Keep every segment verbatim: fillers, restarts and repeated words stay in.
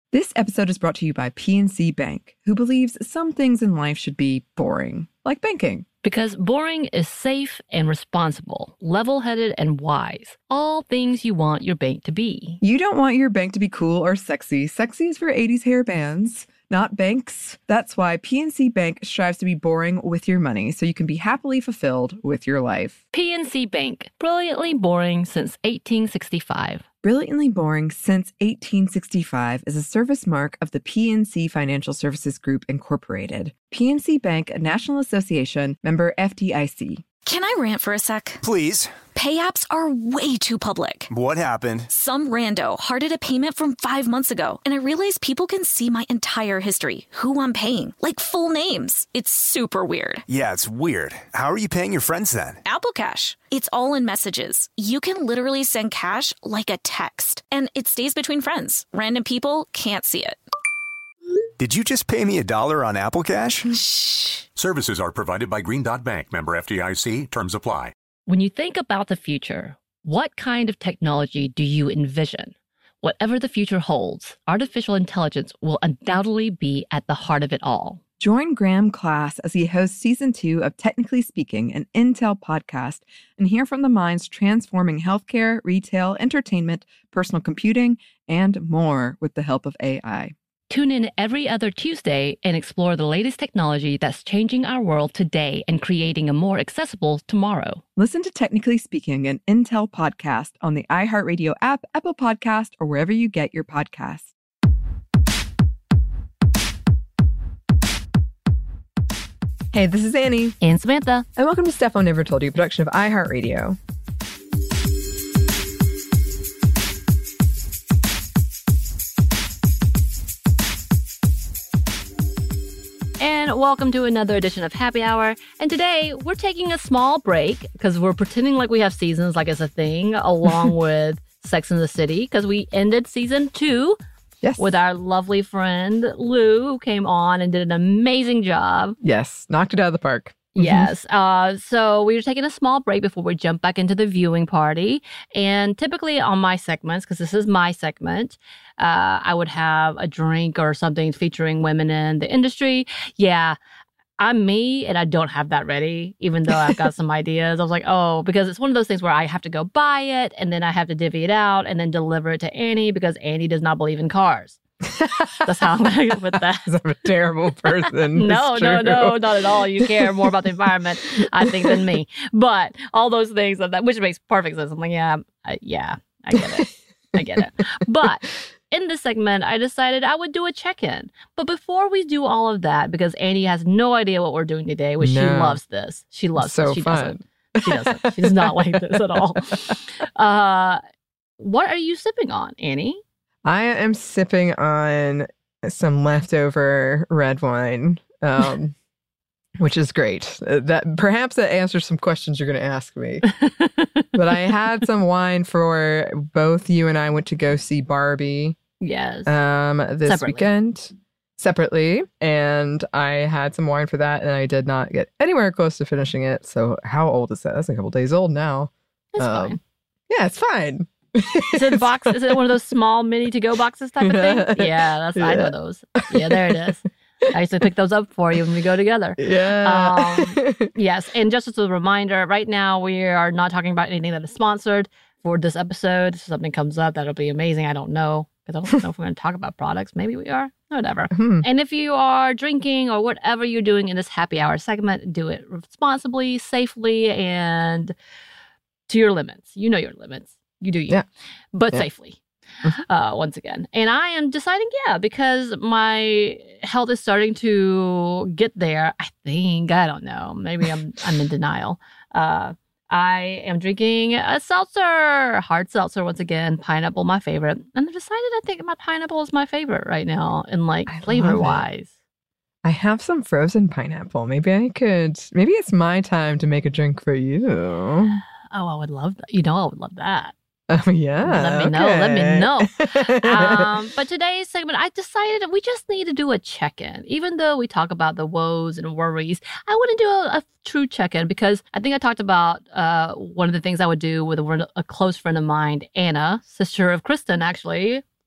This episode is brought to you by P N C Bank, who believes some things in life should be boring, like banking. Because boring is safe and responsible, level-headed and wise. All things you want your bank to be. You don't want your bank to be cool or sexy. Sexy is for eighties hair bands, not banks. That's why P N C Bank strives to be boring with your money, so you can be happily fulfilled with your life. P N C Bank, brilliantly boring since eighteen sixty-five. Brilliantly Boring Since eighteen sixty-five is a service mark of the P N C Financial Services Group, Incorporated. P N C Bank, a National Association, member F D I C. Can I rant for a sec? Please. Pay apps are way too public. What happened? Some rando hearted a payment from five months ago, and I realized people can see my entire history, who I'm paying, like full names. It's super weird. Yeah, it's weird. How are you paying your friends then? Apple Cash. It's all in messages. You can literally send cash like a text, and it stays between friends. Random people can't see it. Did you just pay me a dollar on Apple Cash? Shh. Services are provided by Green Dot Bank, member F D I C. Terms apply. When you think about the future, what kind of technology do you envision? Whatever the future holds, artificial intelligence will undoubtedly be at the heart of it all. Join Graham Class as he hosts season two of Technically Speaking, an Intel podcast, and hear from the minds transforming healthcare, retail, entertainment, personal computing, and more with the help of A I. Tune in every other Tuesday and explore the latest technology that's changing our world today and creating a more accessible tomorrow. Listen to Technically Speaking, an Intel podcast on the iHeartRadio app, Apple Podcast, or wherever you get your podcasts. Hey, this is Annie. And Samantha. And welcome to Stuff I Never Told You, production of iHeartRadio. And welcome to another edition of Happy Hour. And today we're taking a small break because we're pretending like we have seasons, like it's a thing, along with Sex and the City, because we ended season two yes. with our lovely friend Lou, who came on and did an amazing job. Yes, knocked it out of the park. Yes. Uh, so we were taking a small break before we jump back into the viewing party. And typically on my segments, because this is my segment, uh, I would have a drink or something featuring women in the industry. Yeah, I'm me, and I don't have that ready, even though I've got some ideas. I was like, oh, because it's one of those things where I have to go buy it, and then I have to divvy it out, and then deliver it to Annie, because Annie does not believe in cars. That's how I'm going to go with that. I'm a terrible person. no, no, no, not at all. You care more about the environment, I think, than me. But all those things, of that, which makes perfect sense. I'm like, yeah, I, yeah, I get it. I get it. But in this segment, I decided I would do a check-in. But before we do all of that, because Annie has no idea what we're doing today, which no. she loves this. She loves so this. She fun. doesn't. She doesn't. She does not like this at all. Uh, what are you sipping on, Annie? I am sipping on some leftover red wine, um, which is great. Uh, that perhaps that answers some questions you're going to ask me. But I had some wine for both you and I went to go see Barbie. Yes. Um, this Separately. weekend separately, and I had some wine for that, and I did not get anywhere close to finishing it. So how old is that? That's a couple days old now. It's um, fine. Yeah, it's fine. Is it a box? Is it one of those small mini to go boxes type of thing? Yeah, that's yeah. I know those. Yeah, there it is. I used to pick those up for you when we go together. Yeah. Um, yes, and just as a reminder, right now we are not talking about anything that is sponsored for this episode. If something comes up that'll be amazing. I don't know because I don't know if we're going to talk about products. Maybe we are. Whatever. Hmm. And if you are drinking or whatever you're doing in this happy hour segment, do it responsibly, safely, and to your limits. You know your limits. You do you, yeah. but yeah. safely, mm-hmm. uh, once again. And I am deciding, yeah, because my health is starting to get there, I think. I don't know. Maybe I'm I'm in denial. Uh, I am drinking a seltzer, hard seltzer once again, pineapple, my favorite. And I've decided I think my pineapple is my favorite right now, in like flavor-wise. I have some frozen pineapple. Maybe I could, maybe it's my time to make a drink for you. Oh, I would love that. You know, I would love that. Oh, yeah. Let me okay. know. Let me know. um, but today's segment, I decided we just need to do a check-in. Even though we talk about the woes and worries, I want to do a, a true check-in because I think I talked about uh, one of the things I would do with a, a close friend of mine, Anna, sister of Kristen, actually,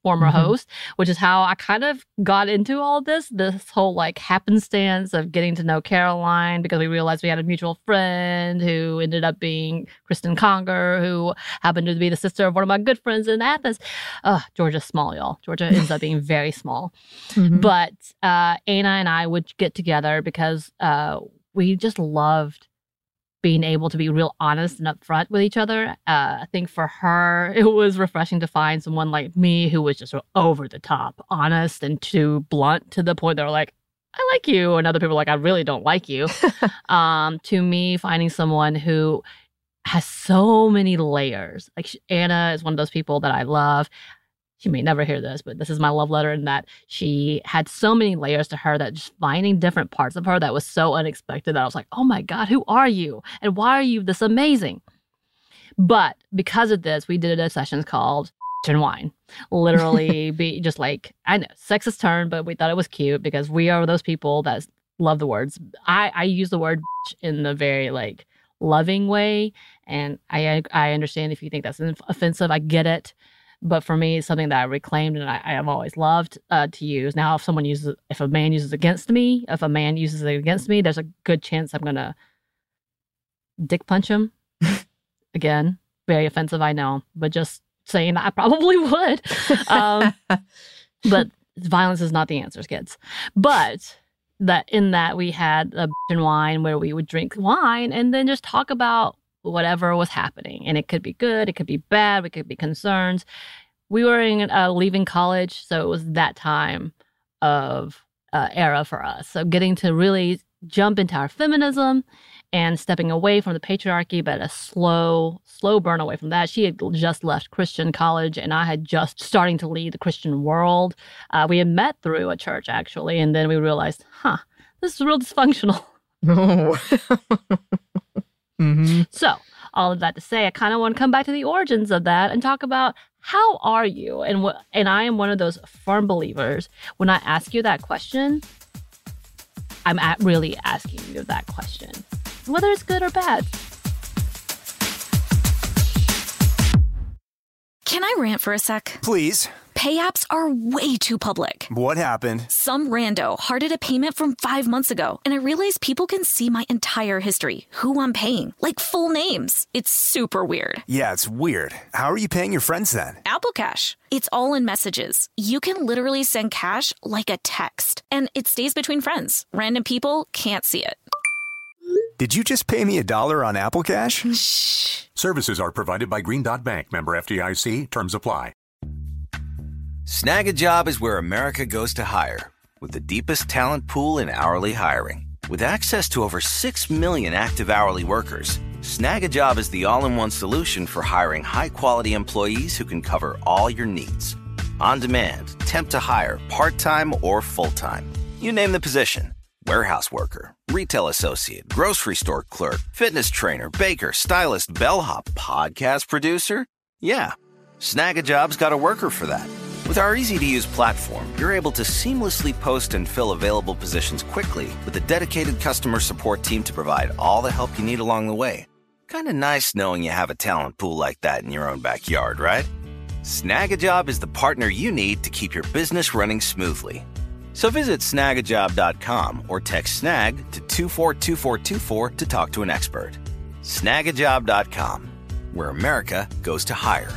former Mm-hmm. host, which is how I kind of got into all this, this whole like happenstance of getting to know Caroline, because we realized we had a mutual friend who ended up being Kristen Conger, who happened to be the sister of one of my good friends in Athens. Uh, Georgia's small, y'all. Georgia ends up being very small. Mm-hmm. But uh, Anna and I would get together because uh, we just loved being able to be real honest and upfront with each other. Uh, I think for her, it was refreshing to find someone like me who was just over the top, honest and too blunt, to the point they were like, I like you. And other people were like, I really don't like you. um, to me, finding someone who has so many layers. Like she, Anna is one of those people that I love. She may never hear this, but this is my love letter, in that she had so many layers to her that just finding different parts of her that was so unexpected that I was like, oh my God, who are you? And why are you this amazing? But because of this, we did a session called and Wine. Literally be just like, I know, sexist term, but we thought it was cute because we are those people that love the words. I, I use the word in the very like loving way. And I I understand if you think that's offensive, I get it. But for me, it's something that I reclaimed and I, I have always loved uh, to use. Now, if someone uses, if a man uses it against me, if a man uses it against me, there's a good chance I'm going to dick punch him. Again, very offensive, I know. But just saying that I probably would. Um, but violence is not the answer, kids. But that in that we had a and wine where we would drink wine and then just talk about whatever was happening. And it could be good, it could be bad, it could be concerns. We were in uh, leaving college, so it was that time of uh, era for us. So getting to really jump into our feminism and stepping away from the patriarchy, but a slow, slow burn away from that. She had just left Christian college, and I had just starting to lead the Christian world. Uh, we had met through a church, actually, and then we realized, huh, this is real dysfunctional. Oh. Mm-hmm. So, all of that to say, I kind of want to come back to the origins of that and talk about how are you? And what? And I am one of those firm believers. When I ask you that question, I'm at really asking you that question, whether it's good or bad. Can I rant for a sec? Please. Pay apps are way too public. What happened? Some rando hearted a payment from five months ago, and I realized people can see my entire history, who I'm paying, like full names. It's super weird. Yeah, it's weird. How are you paying your friends then? Apple Cash. It's all in messages. You can literally send cash like a text, and it stays between friends. Random people can't see it. Did you just pay me a dollar on Apple Cash? Shh. Services are provided by Green Dot Bank, member F D I C. Terms apply. Snag a Job is where America goes to hire, with the deepest talent pool in hourly hiring. With access to over six million active hourly workers, Snag a Job is the all-in-one solution for hiring high-quality employees who can cover all your needs. On demand, temp to hire, part-time or full-time. You name the position. Warehouse worker, retail associate, grocery store clerk, fitness trainer, baker, stylist, bellhop, podcast producer. Yeah, Snag a Job's got a worker for that. With our easy-to-use platform, you're able to seamlessly post and fill available positions quickly with a dedicated customer support team to provide all the help you need along the way. Kind of nice knowing you have a talent pool like that in your own backyard, right? Snag a Job is the partner you need to keep your business running smoothly. So visit snag a job dot com or text snag to two four two four two four to talk to an expert. snag a job dot com, where America goes to hire.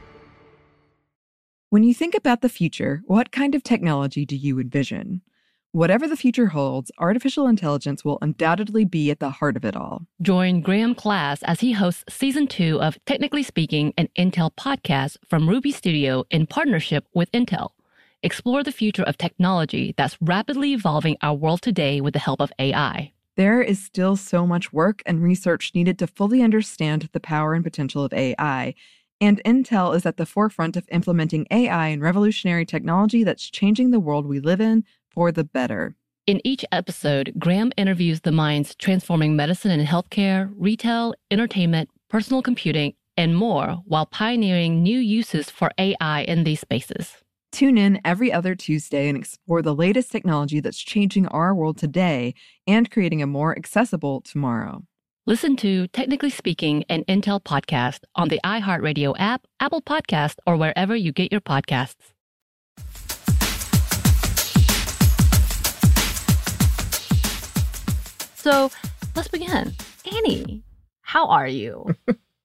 When you think about the future, what kind of technology do you envision? Whatever the future holds, artificial intelligence will undoubtedly be at the heart of it all. Join Graham Class as he hosts season two of Technically Speaking, an Intel podcast from Ruby Studio in partnership with Intel. Explore the future of technology that's rapidly evolving our world today with the help of A I. There is still so much work and research needed to fully understand the power and potential of A I, and Intel is at the forefront of implementing A I and revolutionary technology that's changing the world we live in for the better. In each episode, Graham interviews the minds transforming medicine and healthcare, retail, entertainment, personal computing, and more, while pioneering new uses for A I in these spaces. Tune in every other Tuesday and explore the latest technology that's changing our world today and creating a more accessible tomorrow. Listen to Technically Speaking, an Intel podcast on the iHeartRadio app, Apple Podcast, or wherever you get your podcasts. So let's begin. Annie, how are you?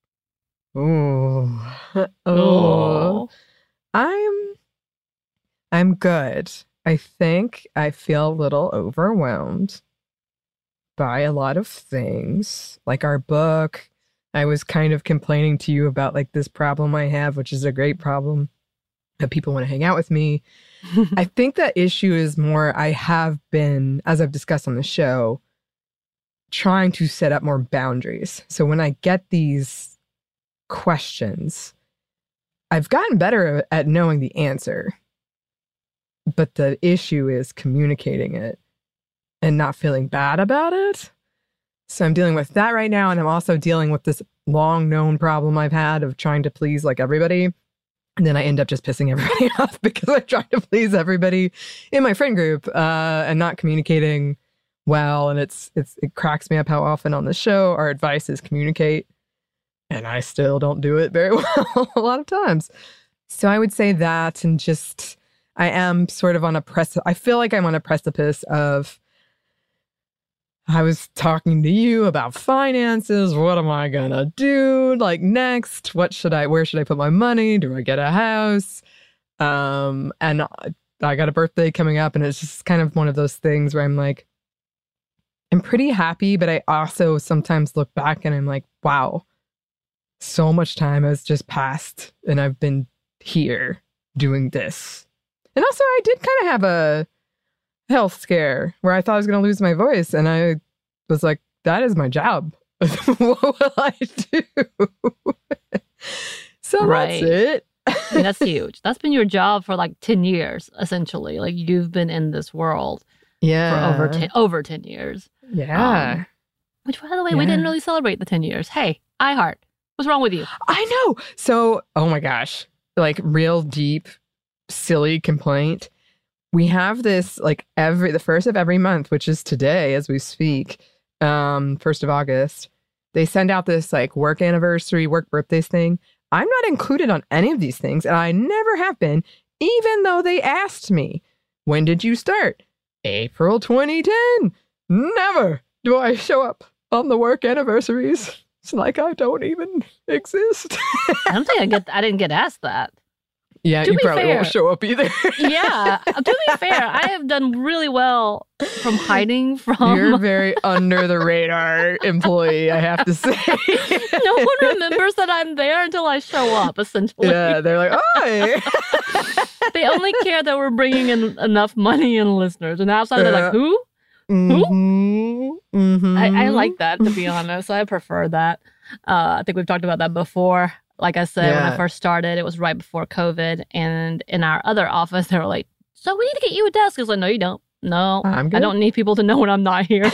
Ooh. Oh. Oh. I'm I'm good. I think I feel a little overwhelmed by a lot of things. Like our book. I was kind of complaining to you about like this problem I have, which is a great problem, that people want to hang out with me. I think that issue is more I have been, as I've discussed on the show, trying to set up more boundaries. So when I get these questions, I've gotten better at knowing the answer. But the issue is communicating it and not feeling bad about it. So I'm dealing with that right now. And I'm also dealing with this long known problem I've had of trying to please like everybody. And then I end up just pissing everybody off because I try to please everybody in my friend group uh, and not communicating well. And it's it's it cracks me up how often on the show our advice is communicate. And I still don't do it very well a lot of times. So I would say that, and just I am sort of on a precipice. I feel like I'm on a precipice of, I was talking to you about finances. What am I gonna do? Like next, what should I, where should I put my money? Do I get a house? Um, and I got a birthday coming up, and it's just kind of one of those things where I'm like, I'm pretty happy, but I also sometimes look back and I'm like, wow, so much time has just passed and I've been here doing this. And also I did kind of have a health scare where I thought I was going to lose my voice. And I was like, that is my job. What will I do? So Right. that's it. And that's huge. That's been your job for like ten years, essentially. Like you've been in this world Yeah. for over ten, over ten years. Yeah. Um, which, by the way, we Yeah. didn't really celebrate the ten years. Hey, iHeart, what's wrong with you? I know. So, oh my gosh, like real deep, silly complaint. We have this like every, the first of every month, which is today as we speak, um, first of August, they send out this like work anniversary, work birthdays thing. I'm not included on any of these things, and I never have been, even though they asked me, when did you start? April twenty ten. Never do I show up on the work anniversaries. It's like I don't even exist. I don't think I get. I didn't get asked that. Yeah, To you be probably fair- won't show up either. Yeah, to be fair, I have done really well from hiding from. You're a very under the radar employee, I have to say. No one remembers that I'm there until I show up, essentially. Yeah, they're like, oh. They only care that we're bringing in enough money and listeners. And outside, they're Yeah. like, who? Mm-hmm. Mm-hmm. I, I like that, to be honest. I prefer that. Uh, I think we've talked about that before. Like I said, when I Yeah. first started, it was right before COVID. And in our other office, they were like, so we need to get you a desk. I was like, no, you don't. No, I'm I good. don't need people to know when I'm not here.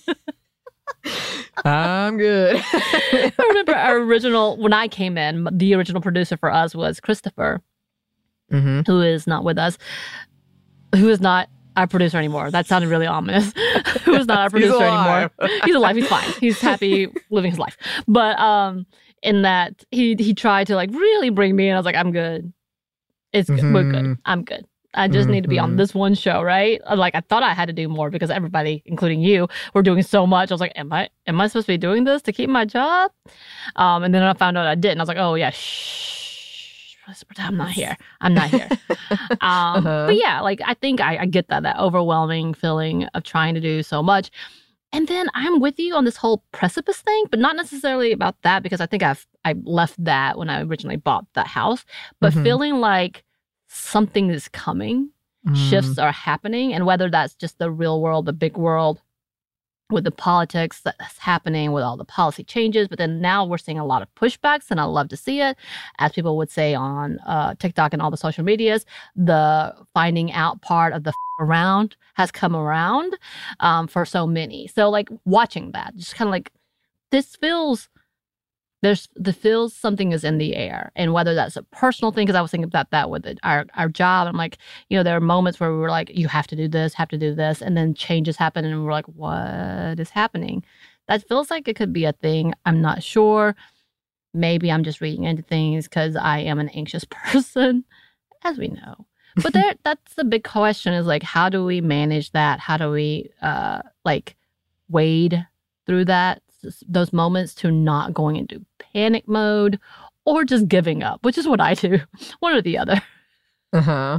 I'm good. I remember our original, when I came in, the original producer for us was Christopher, Mm-hmm. who is not with us, who is not our producer anymore. That sounded really ominous. Who is not our He's producer alive. anymore. He's alive. He's fine. He's happy living his life. But um, in that, he he tried to like really bring me in. I was like, I'm good. It's good. We're good. Mhm. I'm good. I just need to be on Mhm. this one show, right? Like I thought I had to do more because everybody, including you, were doing so much. I was like, am I am I supposed to be doing this to keep my job? Um, and then I found out I didn't. I was like, oh yeah, shh. I'm not here. I'm not here. Um, Uh-huh. But yeah, like I think I, I get that that overwhelming feeling of trying to do so much. And then I'm with you on this whole precipice thing, but not necessarily about that because I think I've I left that when I originally bought that house. But Mhm. feeling like something is coming, shifts are happening, and whether that's just the real world, the big world, with the politics that's happening, with all the policy changes. But then now we're seeing a lot of pushbacks, and I love to see it. As people would say on uh, TikTok and all the social medias, the finding out part of the f- around has come around um, for so many. So like watching that, just kind of like, this feels, there's the feels something is in the air. And whether that's a personal thing, because I was thinking about that with it, our, our job. I'm like, you know, there are moments where we were like, you have to do this, have to do this. And then changes happen and we're like, what is happening? That feels like it could be a thing. I'm not sure. Maybe I'm just reading into things because I am an anxious person, as we know. But there, that's the big question is like, how do we manage that? How do we uh, like wade through that, those moments, to not going into panic mode or just giving up, which is what I do, one or the other. Uh-huh.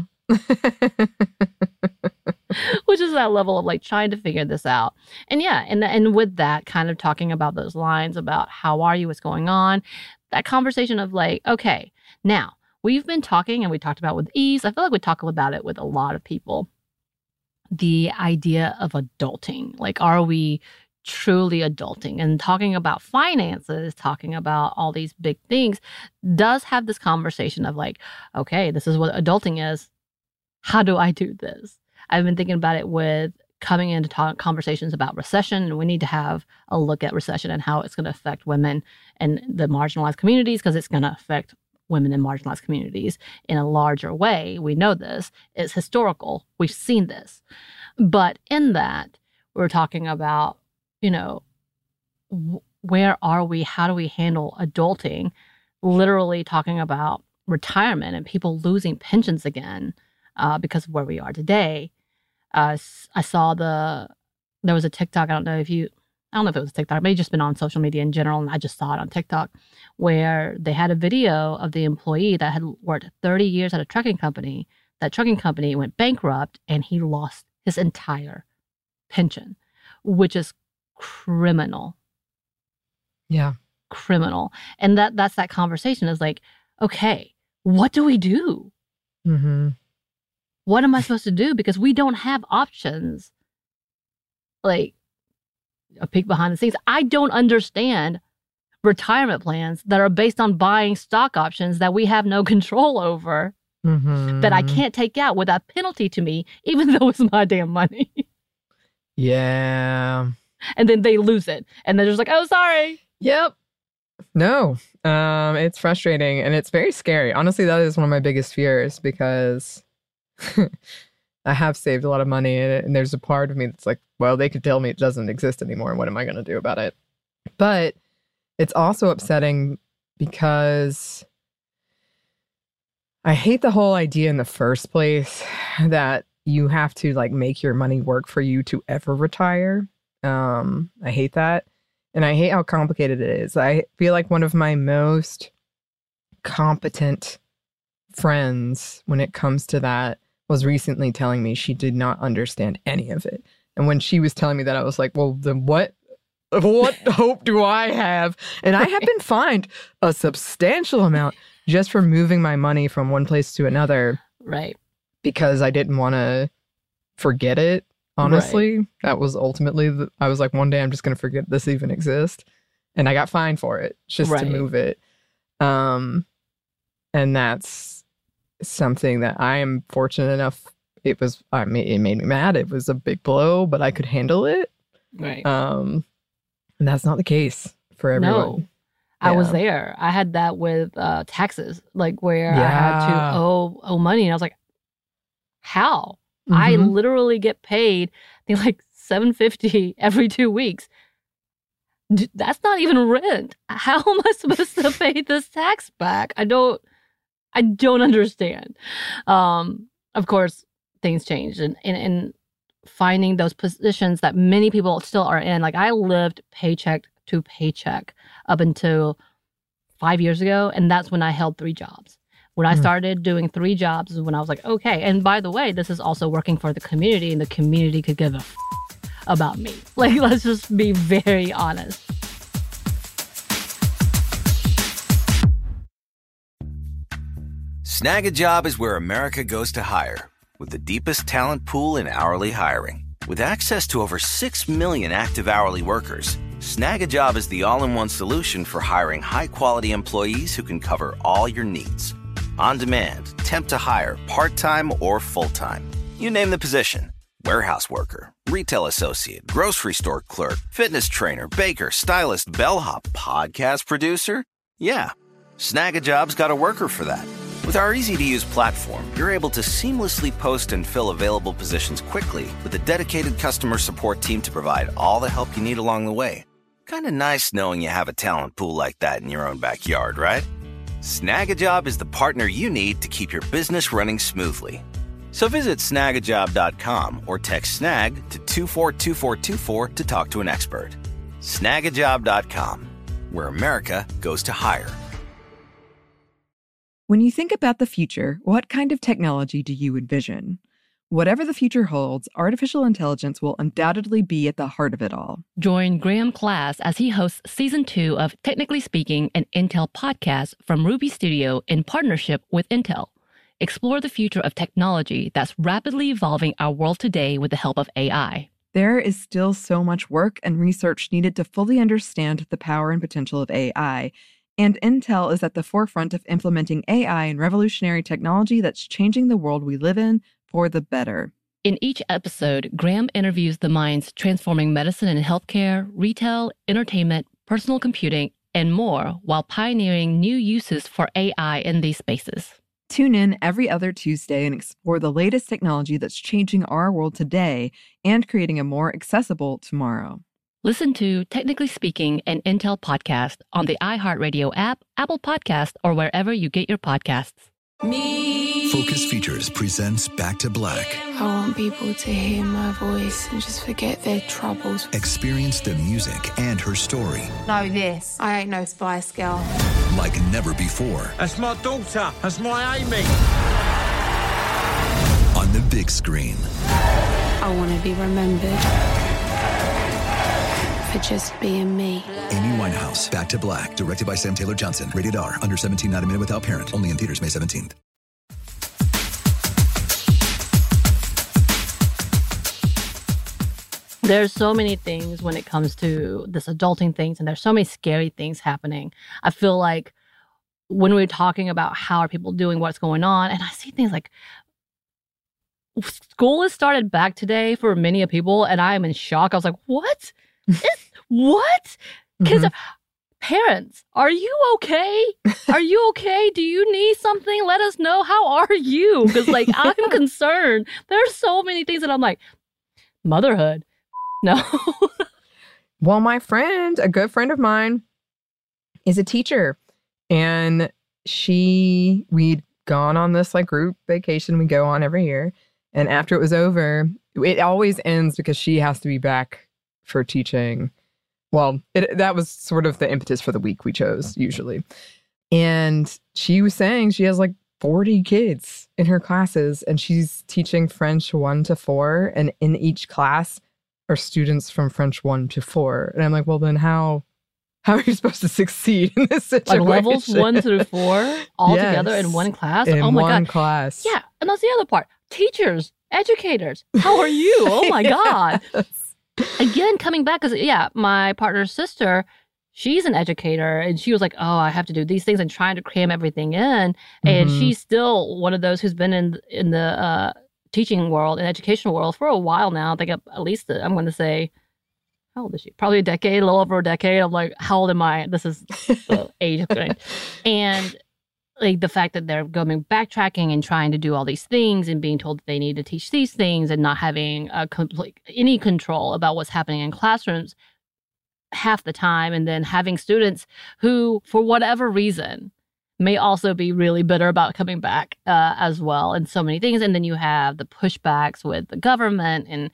Which is that level of like trying to figure this out. And yeah, and, and with that, kind of talking about those lines about how are you, what's going on, that conversation of like, okay, now we've been talking and we talked about with ease. I feel like we talk about it with a lot of people. The idea of adulting, like, are we truly adulting? And talking about finances, talking about all these big things, does have this conversation of like, okay, this is what adulting is. How do I do this? I've been thinking about it with coming into talk, conversations about recession, and we need to have a look at recession and how it's going to affect women and the marginalized communities, because it's going to affect women in marginalized communities in a larger way. We know this. It's historical. We've seen this. But in that, we're talking about, you know, w- where are we? How do we handle adulting? Literally talking about retirement and people losing pensions again uh, because of where we are today. Uh, I saw the, there was a TikTok, I don't know if you, I don't know if it was a TikTok, it may have just been on social media in general, and I just saw it on TikTok, where they had a video of the employee that had worked thirty years at a trucking company. That trucking company went bankrupt, and he lost his entire pension, which is criminal. Yeah. Criminal. And that that's that conversation is like, okay, what do we do? Mm-hmm. What am I supposed to do? Because we don't have options. Like, a peek behind the scenes. I don't understand retirement plans that are based on buying stock options that we have no control over, mm-hmm. that I can't take out without penalty to me, even though it's my damn money. Yeah. And then they lose it. And they're just like, oh, sorry. Yep. No. Um, it's frustrating and it's very scary. Honestly, that is one of my biggest fears, because I have saved a lot of money, and, and there's a part of me that's like, well, they could tell me it doesn't exist anymore, and what am I going to do about it? But it's also upsetting because I hate the whole idea in the first place that you have to like make your money work for you to ever retire. Um, I hate that. And I hate how complicated it is. I feel like one of my most competent friends when it comes to that was recently telling me she did not understand any of it. And when she was telling me that, I was like, well, then what, what hope do I have? And I have been fined a substantial amount just for moving my money from one place to another. Right. Because I didn't want to forget it. Honestly, right. That was ultimately, the, I was like, one day I'm just going to forget this even exists. And I got fined for it just right. to move it. Um, and that's something that I am fortunate enough. It was, I mean, it made me mad. It was a big blow, but I could handle it. Right. Um, and that's not the case for everyone. No. I yeah. was there. I had that with uh, taxes, like where yeah. I had to owe, owe money. And I was like, how? Mm-hmm. I literally get paid, I think like seven fifty every two weeks. D- that's not even rent. How am I supposed to pay this tax back? I don't, I don't understand. Um, of course, things changed, and, and and finding those positions that many people still are in. Like, I lived paycheck to paycheck up until five years ago, and that's when I held three jobs. When I started doing three jobs is when I was like, okay. And by the way, this is also working for the community, and the community could give a f- about me. Like, let's just be very honest. Snag a Job is where America goes to hire, with the deepest talent pool in hourly hiring. With access to over six million active hourly workers, Snag a Job is the all-in-one solution for hiring high-quality employees who can cover all your needs. On demand, temp to hire, part-time or full-time. You name the position. Warehouse worker, retail associate, grocery store clerk, fitness trainer, baker, stylist, bellhop, podcast producer. Yeah, Snag a Job's got a worker for that. With our easy-to-use platform, you're able to seamlessly post and fill available positions quickly with a dedicated customer support team to provide all the help you need along the way. Kind of nice knowing you have a talent pool like that in your own backyard, right? Snag a Job is the partner you need to keep your business running smoothly. So visit snag a job dot com or text snag to two four two four two four to talk to an expert. snag a job dot com, where America goes to hire. When you think about the future, what kind of technology do you envision? Whatever the future holds, artificial intelligence will undoubtedly be at the heart of it all. Join Graham Class as he hosts season two of Technically Speaking, an Intel podcast from Ruby Studio in partnership with Intel. Explore the future of technology that's rapidly evolving our world today with the help of A I. There is still so much work and research needed to fully understand the power and potential of A I, and Intel is at the forefront of implementing A I and revolutionary technology that's changing the world we live in for the better. In each episode, Graham interviews the minds transforming medicine and healthcare, retail, entertainment, personal computing, and more while pioneering new uses for A I in these spaces. Tune in every other Tuesday and explore the latest technology that's changing our world today and creating a more accessible tomorrow. Listen to Technically Speaking, an Intel podcast on the iHeartRadio app, Apple Podcast, or wherever you get your podcasts. Me. Focus Features presents Back to Black. I want people to hear my voice and just forget their troubles. Experience the music and her story. Know this, I ain't no Spice Girl. Like never before. That's my daughter. That's my Amy. On the big screen. I want to be remembered for just being me. Amy Winehouse, Back to Black, directed by Sam Taylor Johnson. Rated R, under seventeen, not a minute without parent. Only in theaters May seventeenth. There's so many things when it comes to this adulting things, and there's so many scary things happening. I feel like when we're talking about how are people doing, what's going on, and I see things like school has started back today for many of people, and I am in shock. I was like, what? It's, what? Kids, Mhm. are, parents, are you okay? Are you okay? Do you need something? Let us know. How are you? Because like I'm concerned. There's so many things that I'm like, motherhood. No. Well, my friend, a good friend of mine, is a teacher. And she, we'd gone on this like group vacation we go on every year. And after it was over, it always ends because she has to be back for teaching. Well, it, that was sort of the impetus for the week we chose, usually. And she was saying she has like forty kids in her classes, and she's teaching French one to four. And in each class are students from French one to four. And I'm like, well, then how how are you supposed to succeed in this situation? Like levels one through four all Yes. together in one class? In oh my one God. class. Yeah. And that's the other part. Teachers, educators, how are you? Oh my God. Again, coming back, because yeah, my partner's sister, she's an educator, and she was like, oh, I have to do these things and trying to cram everything in. And Mhm. she's still one of those who's been in in the uh, teaching world and educational world for a while now. I think at least, I'm going to say, how old is she? Probably a decade, a little over a decade. I'm like, how old am I? This is the age of it. And like the fact that they're going backtracking and trying to do all these things and being told that they need to teach these things and not having a complete any control about what's happening in classrooms half the time, and then having students who, for whatever reason, may also be really bitter about coming back uh, as well, and so many things. And then you have the pushbacks with the government and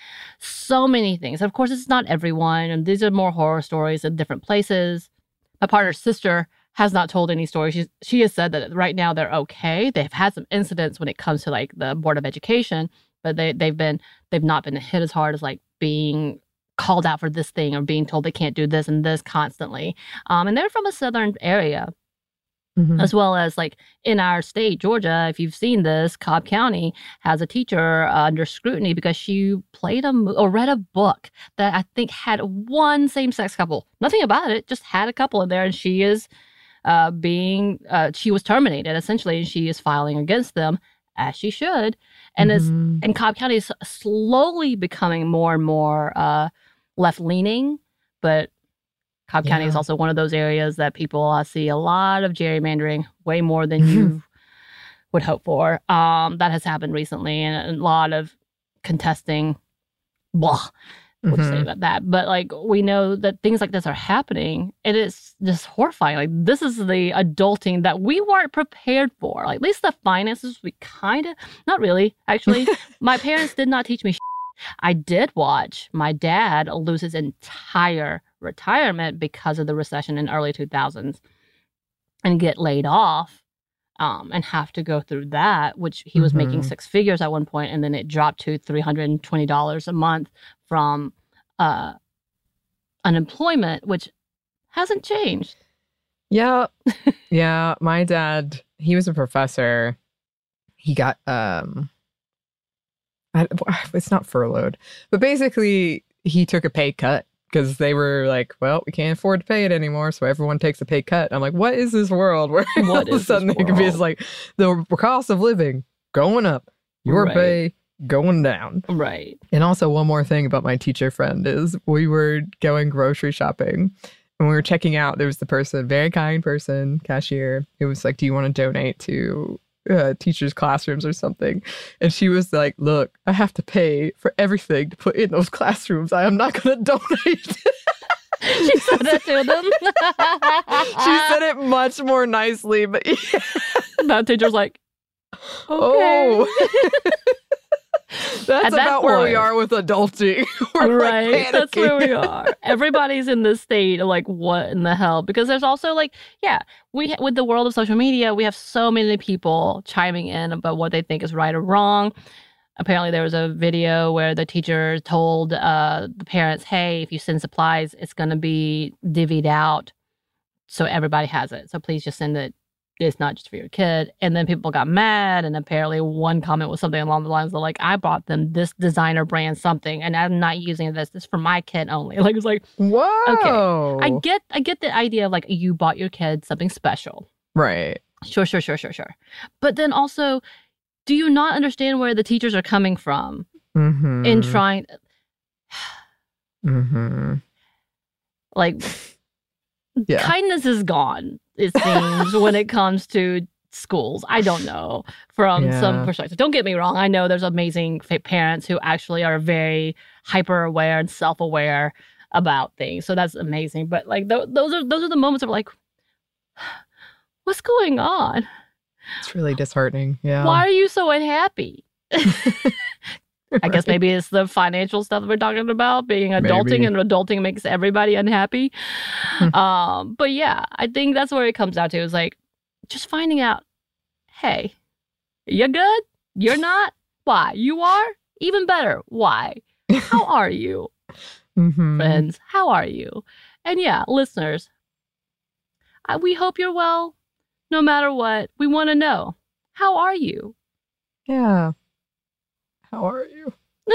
so many things. Of course, it's not everyone, and these are more horror stories in different places. My partner's sister has not told any stories. She's, she has said that right now they're okay. They've had some incidents when it comes to like the Board of Education, but they they've been they've not been hit as hard as like being called out for this thing or being told they can't do this and this constantly. Um, and they're from a southern area. Mhm. As well as like in our state, Georgia, if you've seen this, Cobb County has a teacher uh, under scrutiny because she played a mo- or read a book that I think had one same-sex couple. Nothing about it, just had a couple in there, and she is uh, being uh, she was terminated essentially, and she is filing against them as she should. And as Mhm. and Cobb County is slowly becoming more and more uh, left-leaning, but Cobb County is Yeah. also one of those areas that people uh, see a lot of gerrymandering, way more than you would hope for. Um, that has happened recently, and a lot of contesting. Blah. what to say Mhm. about that. But like we know that things like this are happening. It is just horrifying. Like this is the adulting that we weren't prepared for. Like at least the finances we kind of not really. Actually, my parents did not teach me. Shit. I did watch my dad lose his entire retirement because of the recession in early two thousands and get laid off. Um, and have to go through that, which he was making Mhm. six figures at one point, and then it dropped to three hundred twenty dollars a month from uh, unemployment, which hasn't changed. Yeah. Yeah. My dad, he was a professor. He got, um, I, it's not furloughed, but basically he took a pay cut because they were like, well, we can't afford to pay it anymore. So everyone takes a pay cut. I'm like, what is this world where all What of a is sudden this it could be world? it's like the cost of living going up, your Right. pay going down. Right. And also one more thing about my teacher friend is we were going grocery shopping and we were checking out. There was the person, very kind person, cashier, who was like, do you want to donate to uh, teachers' classrooms or something? And she was like, look, I have to pay for everything to put in those classrooms. I am not going to donate. She said that to them. She said it much more nicely, but yeah. That teacher's like, okay. Oh. That's At that about where we point- are with adulting. We're like Right. That's where we panicking. are. Everybody's in this state of like, what in the hell? Because there's also like, yeah, we with the world of social media, we have so many people chiming in about what they think is right or wrong. Apparently, there was a video where the teacher told uh, the parents, hey, if you send supplies, it's going to be divvied out so everybody has it. So please just send it. It's not just for your kid. And then people got mad. And apparently one comment was something along the lines of like, I bought them this designer brand something and I'm not using this. This is for my kid only. Like, it's like, Whoa. I get, I get the idea of like, you bought your kid something special. Right. Sure, sure, sure, sure, sure. But then also, do you not understand where the teachers are coming from Mm-hmm. in trying, Mm-hmm. like, Yeah. kindness is gone, it seems, when it comes to schools. I don't know from Yeah. some perspective. Don't get me wrong. I know there's amazing fa- parents who actually are very hyper aware and self aware about things. So that's amazing. But like th- those are those are the moments of like, what's going on? It's really disheartening. Yeah. Why are you so unhappy? I guess maybe it's the financial stuff that we're talking about, being adulting, Maybe. and adulting makes everybody unhappy. um, but yeah, I think that's where it comes down to is like just finding out, hey, you're good? You're not? Why? You are? Even better. Why? How are you? Mm-hmm. Friends, how are you? And yeah, listeners, I, we hope you're well. No matter what, we want to know, how are you? Yeah. How are you?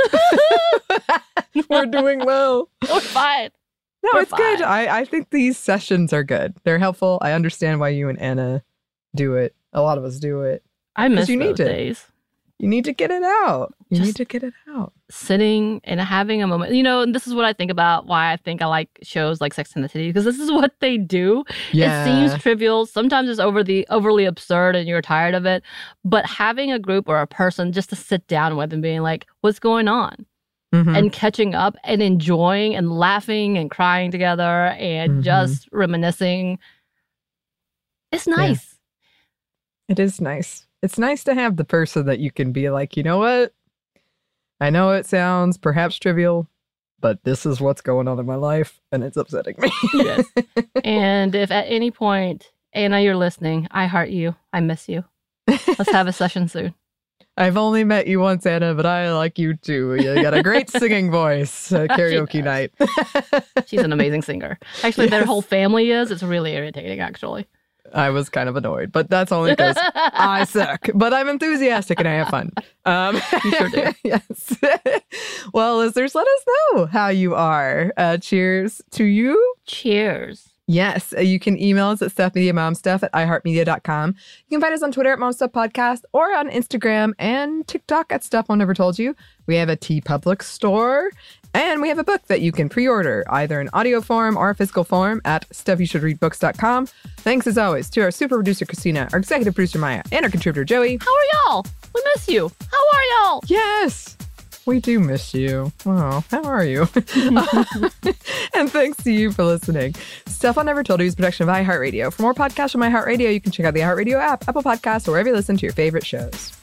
We're doing well. We're fine. No, We're it's good. fine. I, I think these sessions are good. They're helpful. I understand why you and Anna do it. A lot of us do it. I miss you need those to. days. You need to get it out. You Just- need to get it out. Sitting and having a moment. You know, and this is what I think about why I think I like shows like Sex and the City, because this is what they do. Yeah. It seems trivial. Sometimes it's over the overly absurd and you're tired of it. But having a group or a person just to sit down with and being like, what's going on? Mhm. And catching up and enjoying and laughing and crying together and Mhm. just reminiscing. It's nice. It is nice. It's nice to have the person that you can be like, you know what? I know it sounds perhaps trivial, but this is what's going on in my life, and it's upsetting me. Yes. And if at any point, Anna, you're listening, I heart you. I miss you. Let's have a session soon. I've only met you once, Anna, but I like you too. You got a great singing voice. Uh, karaoke does. night. She's an amazing singer. Actually, their Yes. whole family is. It's really irritating, actually. I was kind of annoyed, but that's only because I suck. But I'm enthusiastic and I have fun. Um, You sure do. Yes. Well, listeners, let us know how you are. Uh, cheers to you. Cheers. Yes, uh, you can email us at stuffmediamomstuff at iheartmedia dot com. You can find us on Twitter at Momstuff Podcast or on Instagram and TikTok at Stuff Mom Never Told You. We have a TeePublic store, and we have a book that you can pre-order either in audio form or physical form at stuff you should read books dot com. Thanks as always to our super producer Christina, our executive producer Maya, and our contributor Joey. How are y'all? We miss you. How are y'all? Yes. We do miss you. Oh, how are you? And thanks to you for listening. Stuff I Never Told You is a production of iHeartRadio. For more podcasts from iHeartRadio, you can check out the iHeartRadio app, Apple Podcasts, or wherever you listen to your favorite shows.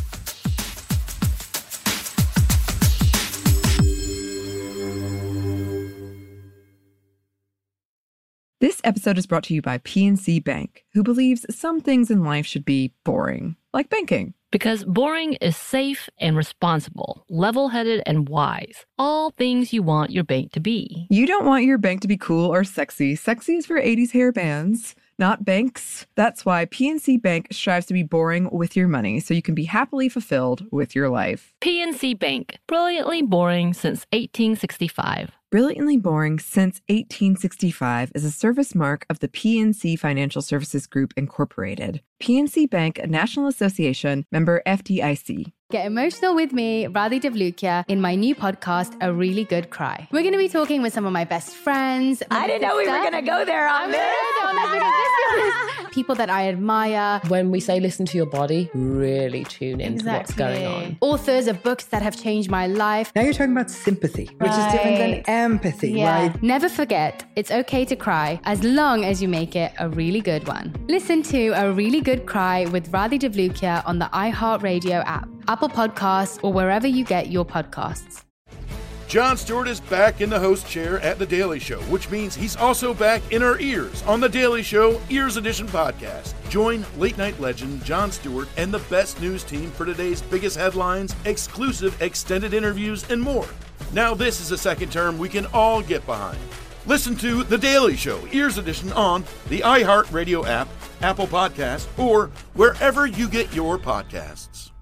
This episode is brought to you by P N C Bank, who believes some things in life should be boring, like banking. Because boring is safe and responsible, level-headed and wise. All things you want your bank to be. You don't want your bank to be cool or sexy. Sexy is for eighties hair bands, not banks. That's why P N C Bank strives to be boring with your money so you can be happily fulfilled with your life. P N C Bank, brilliantly boring since eighteen sixty-five. Brilliantly Boring Since eighteen sixty-five is a service mark of the P N C Financial Services Group, Incorporated. P N C Bank, a National Association, member F D I C. Get emotional with me, Radhi Devlukia, in my new podcast, A Really Good Cry. We're going to be talking with some of my best friends. I didn't know we were going to go there on I'm this. gonna go there on this because people that I admire. When we say listen to your body, really tune into Exactly. what's going on. Authors of books that have changed my life. Now you're talking about sympathy, which Right. is different than empathy, Yeah. right? Never forget, it's okay to cry as long as you make it a really good one. Listen to A Really Good Cry with Radhi Devlukia on the iHeartRadio app, Apple Podcasts, or wherever you get your podcasts. Jon Stewart is back in the host chair at The Daily Show, which means he's also back in our ears on The Daily Show Ears Edition podcast. Join late-night legend Jon Stewart and the best news team for today's biggest headlines, exclusive extended interviews, and more. Now this is a second term we can all get behind. Listen to The Daily Show Ears Edition on the iHeartRadio app, Apple Podcasts, or wherever you get your podcasts.